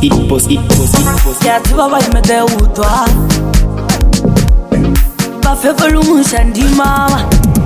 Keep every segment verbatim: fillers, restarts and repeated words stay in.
it post it post it post. Ya tiba ba imede utwa. Ba fefelu shandi mama.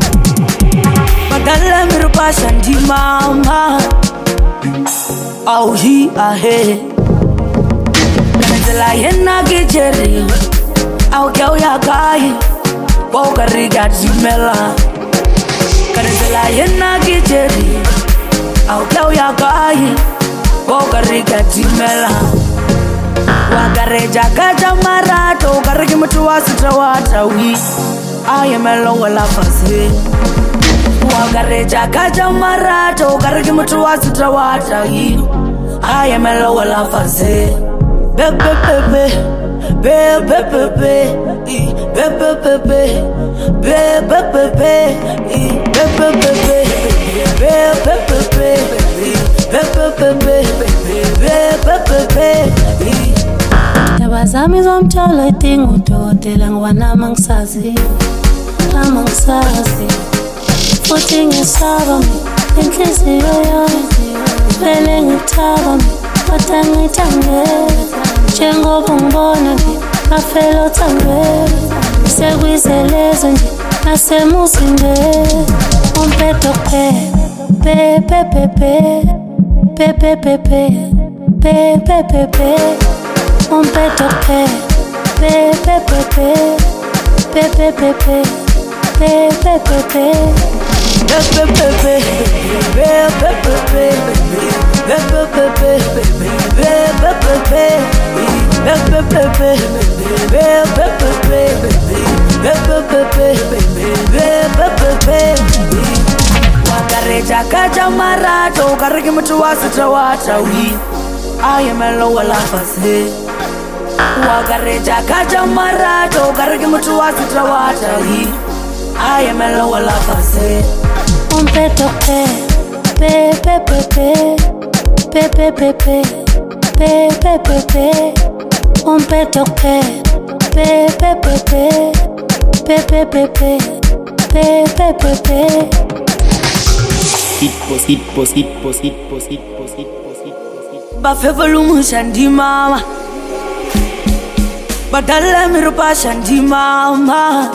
Badala mirupa shandi mama. Au hi ahe. Kanzela yena gejeri. Au kyau ya kai. Wau kariga jimela. Kanzela yena gejeri. Au kyau ya kai. Wau kariga jimela. Wagareja kaja marato. Karigi mtu wasitra watawi. Ayemelo wala fase. Wagareja kaja marato. Karigi mtu wasitra watawi. Ayemelo wala fase. Bebe bebe Bebe bebe Bebe bebe Bebe bebe Bebe bebe Bebe bebe Bebe bebe Bebe bebe Tabazami zomthola idinga udokotela ngwana mangisazi Amangsazi Futhi ngisaba inhliziyo yami Vele ngithaba kodwa ngithangela Njengoba ngibona nje afela uthangela Sekuyizelezo nje nasemusinde Umpeto pe pe pe pe pe pe pe pe pe pe pe pe Umpeto pe pe pe pe pe pe pe pe pe pe pe pe Bebe bebe Bebe bebe Bebe bebe Bebe bebe Bebe bebe Bebe bebe Bebe bebe Wagareja kaja marato Karigi mtu wasitra watawi Ayemelo wala fase Wagareja kaja marato Karigi mtu wasitra watawi Ayemelo wala fase Umpeto pe pe pe pe pe pe pe pe pe pe pe pe Umpeto pe pe pe pe pe pe pe pe pe pe pe pe It post it post it post it post it post it post it post it. Ba fefelu shandi mama. Badala mirupa shandi mama.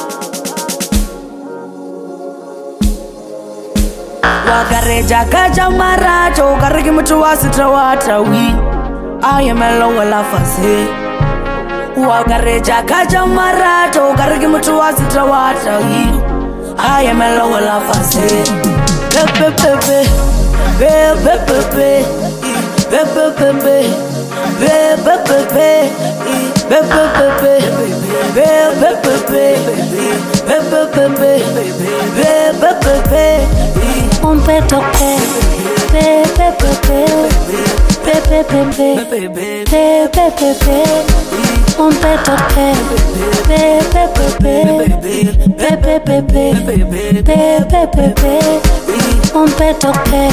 Wagareja kaja marato Karigi mtu wasitra watawi Ayemelo wala fase Wagareja kaja marato Karigi mtu wasitra watawi Ayemelo wala fase Bebe bebe Bebe bebe Bebe bebe Bebe bebe Bebe bebe Bebe bebe Bebe bebe Bebe bebe Umpeto pe pe pe pe pe pe pe pe pe pe pe pe Umpeto pe pe pe pe pe pe pe pe pe pe pe Umpeto pe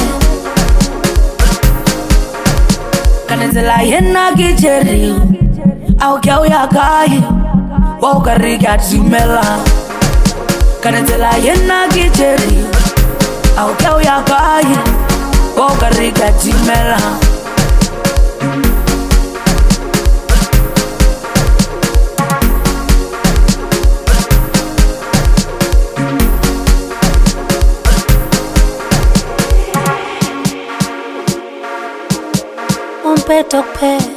Kanzela yena gejeri Au kyau ya kai Wau kariga jimela Kanzela yena gejeri Au kyau ya kai Wau kariga jimela Umpeto pe